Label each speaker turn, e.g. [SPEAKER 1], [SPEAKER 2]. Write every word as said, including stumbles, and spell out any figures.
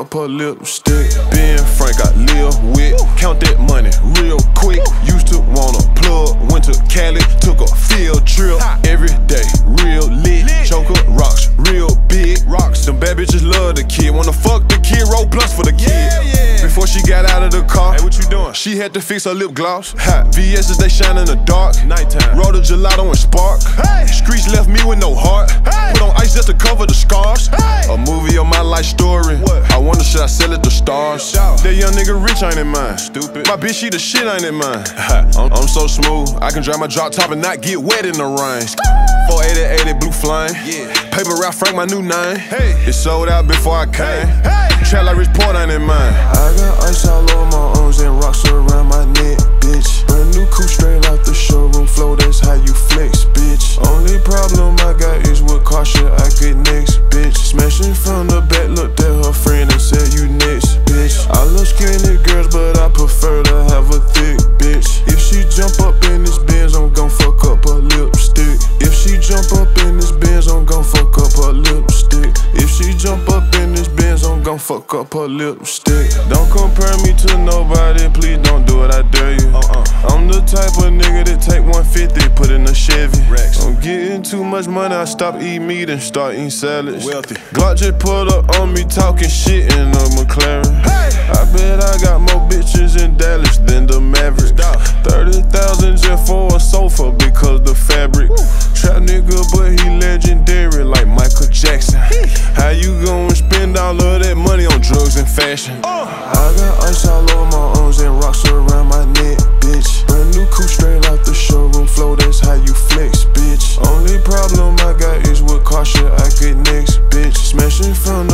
[SPEAKER 1] up her lipstick. Ben Frank I live with, count that money real quick. Used to wanna plug, went to Cali, took a field trip. Every day, real lit, choker rocks, real big rocks. Them bad bitches love the kid, wanna fuck the kid, roll blunts for the kid. Before she got out of the car, hey, what you doing? She had to fix her lip gloss. Ha, V S's they shine in the dark. Nighttime. Rolled a gelato and spark. Hey. Streets left me with no heart. Hey. Put on ice just to cover the scars. Hey. A movie of my life story. What? I wonder should I sell it to stars? Yeah. That young nigga rich ain't in mine. Stupid. My bitch she the shit ain't in mine. I'm, I'm so smooth, I can drive my drop top and not get wet in the rain. four eighty eighty blue flame. Yeah. Paper Ralph Frank my new name. Hey. It sold out before I came. Hey. Hey. Trap like Rich Port ain't in mine. I got ice all over my arms and rocks around my neck, bitch. Brand new coupe straight out the showroom floor, that's how you flex, bitch. Only problem I got is what car should I get next, bitch. Smashing from the back, looked at her friend and said you next, bitch. I love skinny girls, but I prefer to have a thick bitch. If she jump up in this Benz, I'm gon' fuck up her lipstick. If she jump up in this Benz, I'm gon' fuck up her lipstick. If she jump up in this Benz, I'm gon' fuck up her lipstick. Don't compare me to nobody, please don't do it, I dare you. uh-uh. I'm the type of nigga that take one fifty, put in a Chevy. Rex. I'm getting too much money, I stop eating meat and start eating salads. Wealthy. Glock just pulled up on me talking shit in a McLaren. Hey. I bet I got more bitches in Dallas than the Mavericks. thirty thousand just for a sofa because the fabric. Woo. Trap nigga but he legendary like Michael Jackson. Hey. How you gon' spend all of that money on drugs and fashion? uh. I got ice all over my arms and rocks around my neck, bitch. Brand new coupe straight out the showroom floor, that's how you flex, bitch. Only problem I got is what car should I get next, bitch. Smashing from